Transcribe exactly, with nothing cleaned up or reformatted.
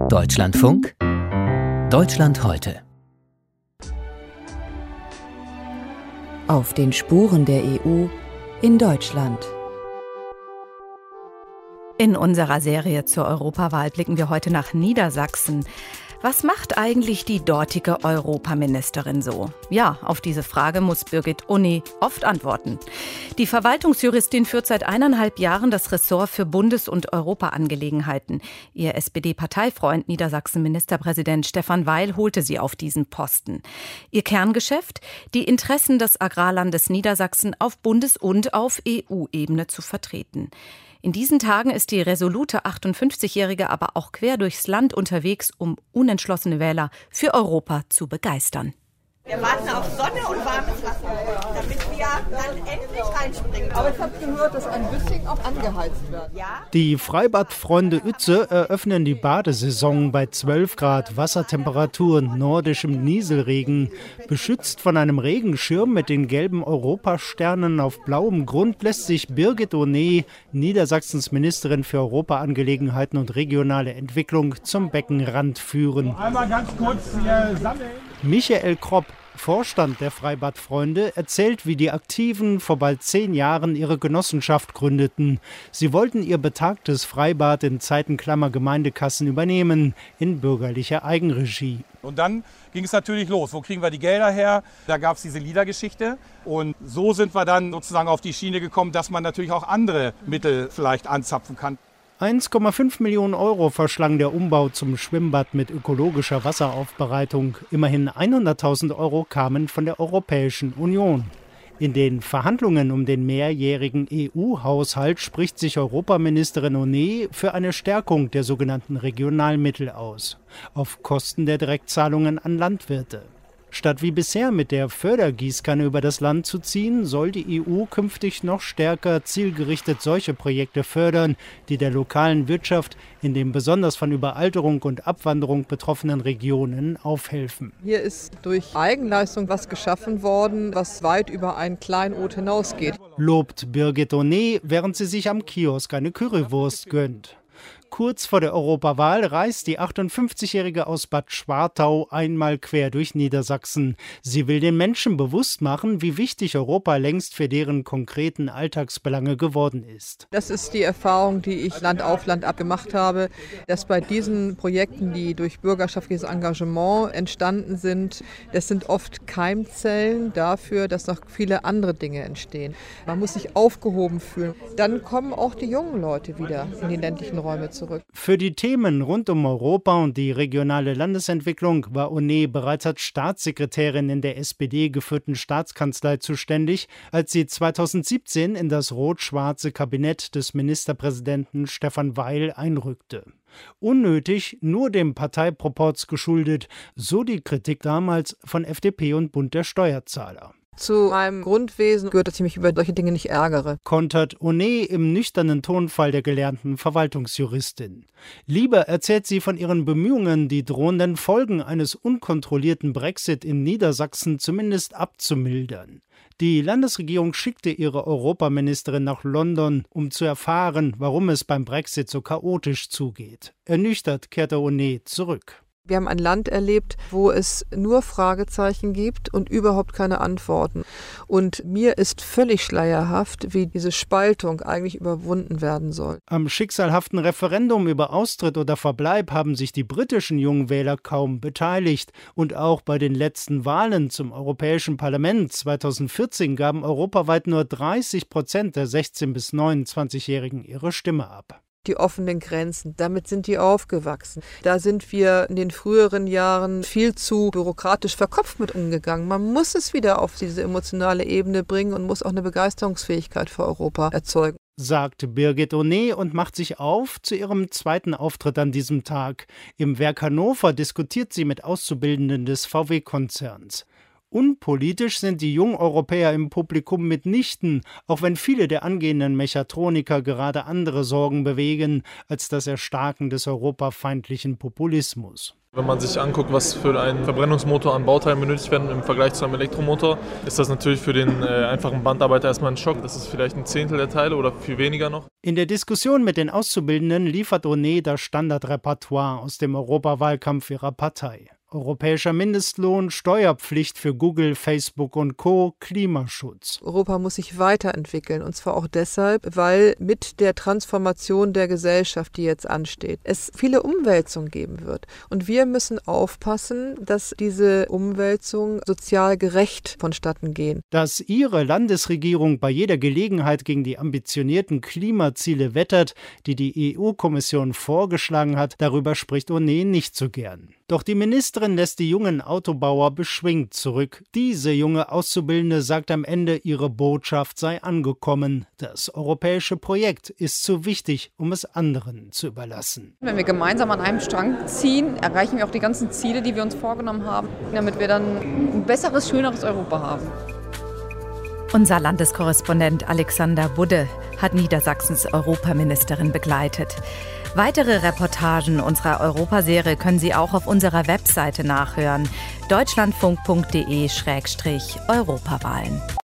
Deutschlandfunk Deutschland heute. Auf den Spuren der E U in Deutschland. In unserer Serie zur Europawahl blicken wir heute nach Niedersachsen. Was macht eigentlich die dortige Europaministerin so? Ja, auf diese Frage muss Birgit Oney oft antworten. Die Verwaltungsjuristin führt seit eineinhalb Jahren das Ressort für Bundes- und Europaangelegenheiten. Ihr S P D-Parteifreund Niedersachsen-Ministerpräsident Stefan Weil holte sie auf diesen Posten. Ihr Kerngeschäft? Die Interessen des Agrarlandes Niedersachsen auf Bundes- und auf E U-Ebene zu vertreten. In diesen Tagen ist die resolute achtundfünfzigjährige aber auch quer durchs Land unterwegs, um unentschlossene Wähler für Europa zu begeistern. Wir warten auf Sonne und warmes Wasser, damit wir dann endlich reinspringen. Aber ich habe gehört, dass ein bisschen auch angeheizt wird. Ja? Die Freibadfreunde Uetze eröffnen die Badesaison bei zwölf Grad Wassertemperatur und nordischem Nieselregen. Beschützt von einem Regenschirm mit den gelben Europasternen auf blauem Grund lässt sich Birgit Oney, Niedersachsens Ministerin für Europaangelegenheiten und regionale Entwicklung, zum Beckenrand führen. Einmal ganz kurz hier sammeln. Michael Kropp, Vorstand der Freibadfreunde, erzählt, wie die Aktiven vor bald zehn Jahren ihre Genossenschaft gründeten. Sie wollten ihr betagtes Freibad in Zeiten klammer Gemeindekassen übernehmen, in bürgerlicher Eigenregie. Und dann ging es natürlich los. Wo kriegen wir die Gelder her? Da gab es diese Liedergeschichte. Und so sind wir dann sozusagen auf die Schiene gekommen, dass man natürlich auch andere Mittel vielleicht anzapfen kann. eins Komma fünf Millionen Euro verschlang der Umbau zum Schwimmbad mit ökologischer Wasseraufbereitung. Immerhin hunderttausend Euro kamen von der Europäischen Union. In den Verhandlungen um den mehrjährigen E U-Haushalt spricht sich Europaministerin Oney für eine Stärkung der sogenannten Regionalmittel aus, auf Kosten der Direktzahlungen an Landwirte. Statt wie bisher mit der Fördergießkanne über das Land zu ziehen, soll die E U künftig noch stärker zielgerichtet solche Projekte fördern, die der lokalen Wirtschaft in den besonders von Überalterung und Abwanderung betroffenen Regionen aufhelfen. Hier ist durch Eigenleistung was geschaffen worden, was weit über ein Kleinod hinausgeht. Lobt Birgit Oney, während sie sich am Kiosk eine Currywurst gönnt. Kurz vor der Europawahl reist die achtundfünfzigjährige aus Bad Schwartau einmal quer durch Niedersachsen. Sie will den Menschen bewusst machen, wie wichtig Europa längst für deren konkreten Alltagsbelange geworden ist. Das ist die Erfahrung, die ich Land auf Land ab gemacht habe, dass bei diesen Projekten, die durch bürgerschaftliches Engagement entstanden sind, das sind oft Keimzellen dafür, dass noch viele andere Dinge entstehen. Man muss sich aufgehoben fühlen. Dann kommen auch die jungen Leute wieder in die ländlichen Räume zurück. Für die Themen rund um Europa und die regionale Landesentwicklung war Oney bereits als Staatssekretärin in der S P D geführten Staatskanzlei zuständig, als sie zweitausendsiebzehn in das rot-schwarze Kabinett des Ministerpräsidenten Stefan Weil einrückte. Unnötig, nur dem Parteiproporz geschuldet, so die Kritik damals von F D P und Bund der Steuerzahler. Zu meinem Grundwesen gehört, dass ich mich über solche Dinge nicht ärgere. Kontert Oney im nüchternen Tonfall der gelernten Verwaltungsjuristin. Lieber erzählt sie von ihren Bemühungen, die drohenden Folgen eines unkontrollierten Brexit in Niedersachsen zumindest abzumildern. Die Landesregierung schickte ihre Europaministerin nach London, um zu erfahren, warum es beim Brexit so chaotisch zugeht. Ernüchtert kehrte Oney zurück. Wir haben ein Land erlebt, wo es nur Fragezeichen gibt und überhaupt keine Antworten. Und mir ist völlig schleierhaft, wie diese Spaltung eigentlich überwunden werden soll. Am schicksalhaften Referendum über Austritt oder Verbleib haben sich die britischen Jungwähler kaum beteiligt. Und auch bei den letzten Wahlen zum Europäischen Parlament zweitausendvierzehn gaben europaweit nur dreißig Prozent der sechzehn- bis neunundzwanzigjährigen ihre Stimme ab. Die offenen Grenzen, damit sind die aufgewachsen. Da sind wir in den früheren Jahren viel zu bürokratisch verkopft mit umgegangen. Man muss es wieder auf diese emotionale Ebene bringen und muss auch eine Begeisterungsfähigkeit für Europa erzeugen. Sagt Birgit Oney und macht sich auf zu ihrem zweiten Auftritt an diesem Tag. Im Werk Hannover diskutiert sie mit Auszubildenden des V W-Konzerns. Unpolitisch sind die Jungeuropäer im Publikum mitnichten, auch wenn viele der angehenden Mechatroniker gerade andere Sorgen bewegen als das Erstarken des europafeindlichen Populismus. Wenn man sich anguckt, was für einen Verbrennungsmotor an Bauteilen benötigt werden im Vergleich zu einem Elektromotor, ist das natürlich für den äh, einfachen Bandarbeiter erstmal ein Schock. Das ist vielleicht ein Zehntel der Teile oder viel weniger noch. In der Diskussion mit den Auszubildenden liefert Onet das Standardrepertoire aus dem Europawahlkampf ihrer Partei. Europäischer Mindestlohn, Steuerpflicht für Google, Facebook und Co., Klimaschutz. Europa muss sich weiterentwickeln, und zwar auch deshalb, weil mit der Transformation der Gesellschaft, die jetzt ansteht, es viele Umwälzungen geben wird. Und wir müssen aufpassen, dass diese Umwälzungen sozial gerecht vonstatten gehen. Dass ihre Landesregierung bei jeder Gelegenheit gegen die ambitionierten Klimaziele wettert, die die E U-Kommission vorgeschlagen hat, darüber spricht Onet nicht so gern. Doch die Ministerin lässt die jungen Autobauer beschwingt zurück. Diese junge Auszubildende sagt am Ende, ihre Botschaft sei angekommen. Das europäische Projekt ist zu wichtig, um es anderen zu überlassen. Wenn wir gemeinsam an einem Strang ziehen, erreichen wir auch die ganzen Ziele, die wir uns vorgenommen haben, damit wir dann ein besseres, schöneres Europa haben. Unser Landeskorrespondent Alexander Budde hat Niedersachsens Europaministerin begleitet. Weitere Reportagen unserer Europaserie können Sie auch auf unserer Webseite nachhören: deutschlandfunk punkt de slash Europawahlen.